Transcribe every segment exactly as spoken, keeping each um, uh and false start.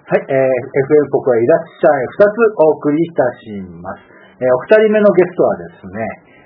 はい、えー、エフエム ポコへいらっしゃい。ふたつお送りいたします。えー、お二人目のゲストはですね、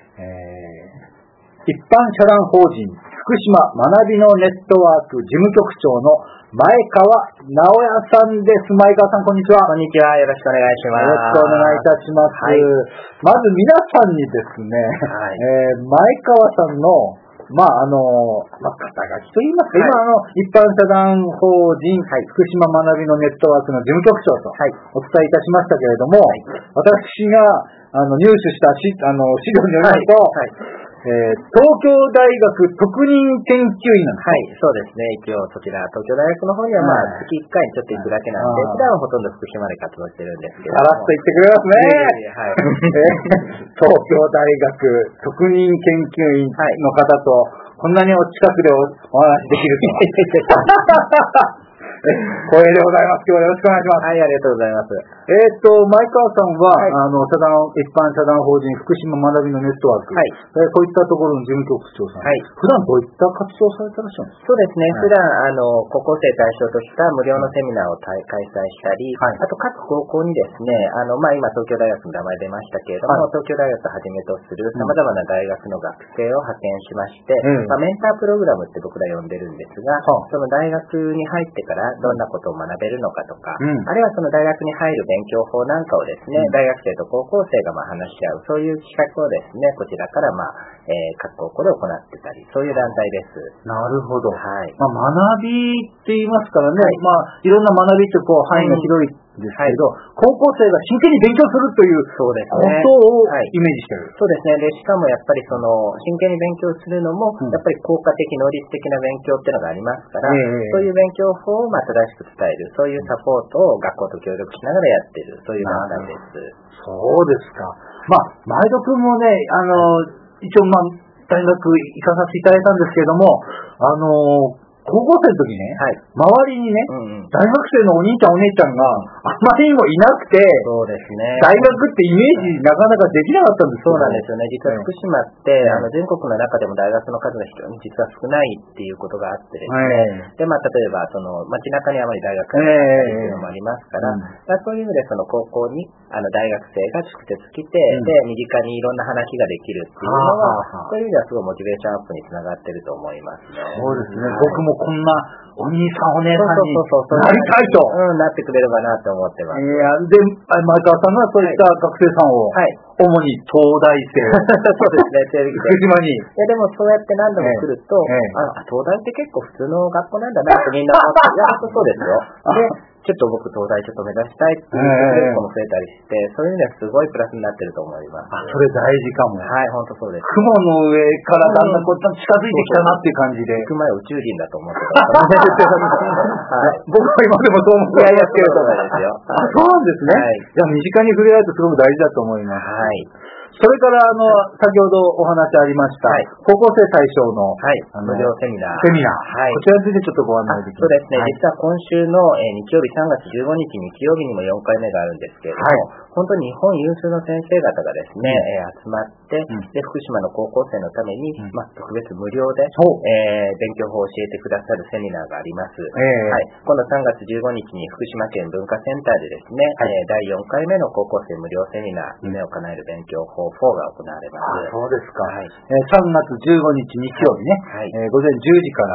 えー、一般社団法人福島学びのネットワーク事務局長の前川直也さんです。前川さん、こんにちは。 こんにちは。よろしくお願いします。 よろしくお願いいたします。はい、まず皆さんにですね、はい、えー、前川さんのまあ、あの、まあ、肩書きと言いますか、はい、今、あの、一般社団法人、はい、福島学びのネットワークの事務局長とお伝えいたしましたけれども、はい、私が、あの、入手したし、あの、資料によりますと、はいはいえー、東京大学特任研究員なんです。 はい、そうですね。一応そちら、東京大学の方にはまあ、月いっかいちょっと行くだけなんで、普段はほとんど福島で活動してるんですけど。 さらっと言ってくれますね。はい。東京大学特任研究員の方と、こんなにお近くで お, お話できるとは。光栄でございます。今日はよろしくお願いします。 はい、ありがとうございます。 えっと、前川さんは、はい、あの、社団、一般社団法人福島学びのネットワーク。はい。えー、こういったところの事務局長さん。はい。普段どういった活動されてらっしゃるんですか？ そうですね。はい、普段、あの、高校生対象とした無料のセミナーを開催したり、はい、あと各高校にですね、あの、まあ、今東京大学の名前出ましたけれども、はい、東京大学をはじめとする様々な大学の学生を派遣しまして、うんまあ、メンタープログラムって僕ら呼んでるんですが、うん、その大学に入ってからどんなことを学べるのかとか、うん、あるいはその大学に入る勉強法なんかをですね、うん、大学生と高校生がまあ話し合う、そういう企画をですね、こちらからまあ、えー、各高校で行ってたり、そういう団体です。 なるほど。はい。まあ、学びって言いますからね、はい、まあ、いろんな学びってこう範囲が広いですけど、はい、高校生が真剣に勉強するということをイメージしてる。 そうですね。で、しかもやっぱりその、真剣に勉強するのも、やっぱり効果的、能率的な勉強っていうのがありますから、うん、そういう勉強法をまあ正しく伝える、そういうサポートを学校と協力しながらやっている、そういう団体です。 そうですか。まあ、前田君もね、あの、一応まあ、大学行かさせていただいたんですけれども、あの、高校生の時ね、はい、周りにね、うんうん、大学生のお兄ちゃんお姉ちゃんがあまりにもいなくて、 そうですね。 大学ってイメージなかなかできなかったんですよ。そうなんですよね。実は福島って、うん、あの全国の中でも大学の数が非常に実は少ないっていうことがあってですね。で、まあ例えばその街中にあまり大学がなかったりっていうのもありますから、うん、だからそういう意味でその高校にあの大学生が直接来て、うん、で身近にいろんな話ができるっていうのは、そういう意味ではすごいモチベーションアップにつながってると思いますね。 そうですね。はい、僕もこんなお兄さんお姉さんになりたいと。 うん、なってくれればなと思ってます。 いや、で、前川さんがそういった学生さんを、はい、主に東大生。 そうですね、 福島に。いや、でもそうやって何度も来ると、ええ、あ、東大って結構普通の学校なんだなってみんな思って、いや、そうですよ。でちょっと僕東大ちょっと目指したいっていう子も増えたりして、そういう意味ではすごいプラスになってると思います。 あ、それ大事かも。 はい、本当そうです。 雲の上からだんだんこう近づいてきたなっていう感じで。 行く前宇宙人だと思ってた。はい、 僕は今でもそう思ってますけれども。 ですよ。 あ、そうなんですね。はい。いや、身近に触れ合うとすごく大事だと思います。 はい。 それから、あの、先ほどお話ありました、はい、高校生対象の、 はい、無料セミナー。 セミナー。はい。こちらについてちょっとご案内できますか？ そうですね。はい、実は今週の、えー、日曜日さんがつじゅうごにち日曜日にもよんかいめがあるんですけれども、はい、本当に日本有数の先生方がですね、うん、えー、集まって、うん、で、福島の高校生のために、うん、まあ、特別無料で、えー、勉強法を教えてくださるセミナーがあります。えー、はい。今度さんがつじゅうごにちに福島県文化センターでですね、はい、えー、だいよんかいめの高校生無料セミナー、夢を叶える勉強法フォーが行われます。 あ、そうですか。はい、えー、さんがつじゅうごにち日曜日ね、はいえー、午前じゅうじから、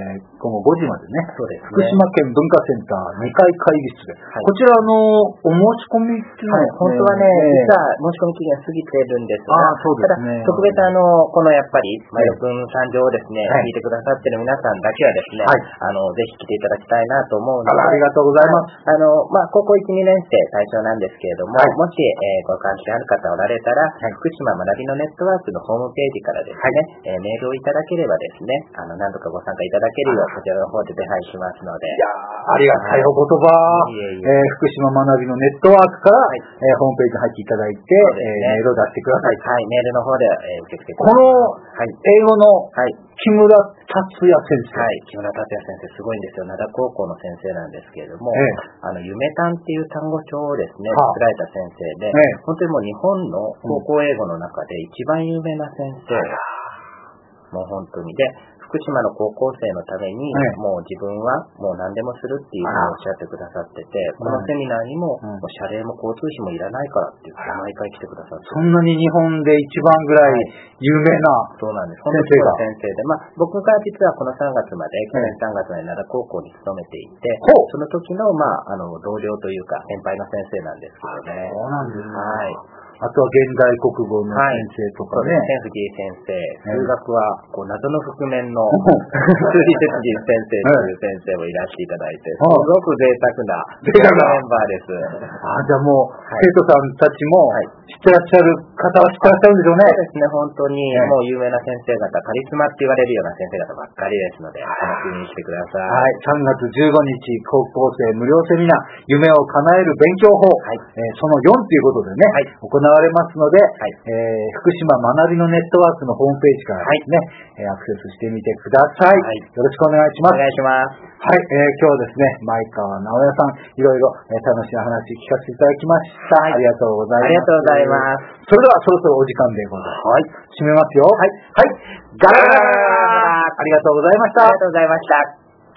えー、午後ごじまでね、そうですね、福島県文化センターにかい会議室で、はい、こちらあのお申し込みっていうのは、 はい、本当はね、えー、実は申し込み期限過ぎてるんですが、あ、そうですね、ただ特別あのこのやっぱり前田君参上をですね、はい、聞いてくださってる皆さんだけはですね、はい、あのぜひ来ていただきたいなと思うので、 あ, ありがとうございます。 あのまあ高校いち、にねん生対象なんですけれども、はい、もし、えー、ご関心ある方おられたら、はい、福島学びのネットワークのホームページからですね、はいえー、メールをいただければですね、あの何度かご参加いただけるようこちらの方で手配しますので。 いやありがたいお言葉、はいえー、福島学びのネットワークから、はいえー、ホームページに入っていただいて、ねえー、メールを出してください。 はい、メールの方で、えー、受け付けてこの、はい、英語の木村達也先生、 はい、木村達也先生すごいんですよ。灘高校の先生なんですけれども、えー、あの夢単っていう単語帳をですね作られた先生で、えー、本当にもう日本の高校英語の中で一番有名な先生、うん、もう本当にで福島の高校生のために、はい、もう自分はもう何でもするっていうふうにおっしゃってくださってて、このセミナーにも、うん、もう謝礼も交通費もいらないからって言って毎回来てくださって。 そんなに日本で一番ぐらい有名な、 はい、そうなんです。先生が。先生で、まあ僕が実はこのさんがつまで、去年さんがつまで奈良高校に勤めていて、はい、その時の、まあ、あの、同僚というか、先輩の先生なんですけどね。 そうなんですね。 はい。 あとは現代国語の先生とかね。 はい、藤井先生。数学は、こう、謎の覆面の、数理哲人先生という先生をいらしていただいて、すごく贅沢な、 贅沢なメンバーです。 あ、じゃあもう、はい、生徒さんたちも、知ってらっしゃる方は知ってらっしゃるんでしょうね。 そうですね、本当に、もう有名な先生方、カリスマって言われるような先生方ばっかりですので、楽しみにしてください。 はい、さんがつじゅうごにち、高校生無料セミナー、夢を叶える勉強法、はいえー、そのよんということでね、はい、行われますので、はいえー、福島学びのネットワークのホームページからですね、はい、アクセスしてみてください。はい、よろしくお願いします。 お願いします。 はい、えー、今日はですね、前川直哉さん、いろいろ、えー、楽しい話聞かせていただきました。はい、ありがとうございます。 ありがとうございます。 それではそろそろお時間でございます。はい、締めますよ。はい、はい、ガラガラガラガラ、ありがとうございました。 ありがとうございました。